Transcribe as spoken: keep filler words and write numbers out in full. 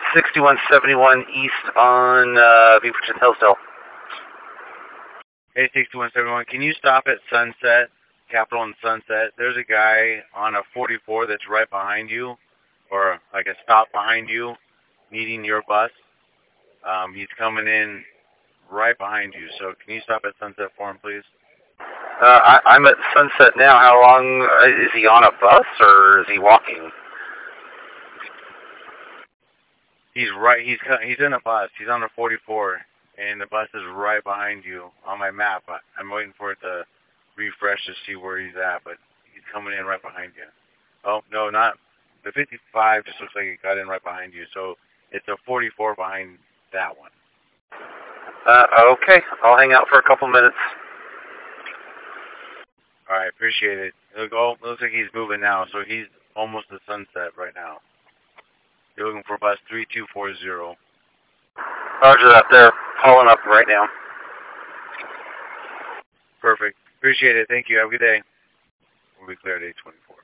sixty-one seventy-one east on uh, Beaverton Hillsdale. Hey, sixty-one seventy-one, can you stop at Sunset, Capitol and Sunset? There's a guy on a forty-four that's right behind you, or like a stop behind you, needing your bus. Um, he's coming in right behind you, so can you stop at Sunset for him, please? Uh, I, I'm at Sunset now. How long, uh, is he on a bus or is he walking? He's right, he's he's in a bus. He's on a forty-four, and the bus is right behind you on my map. I'm waiting for it to refresh to see where he's at, but he's coming in right behind you. Oh, no, not, the fifty-five just looks like it got in right behind you, so it's a forty-four behind that one. Uh, okay, I'll hang out for a couple minutes. All right, appreciate it. It looks like he's moving now, so he's almost at Sunset right now. You're looking for bus three two four zero. Roger that. They're pulling up right now. Perfect. Appreciate it. Thank you. Have a good day. We'll be clear at eight twenty-four.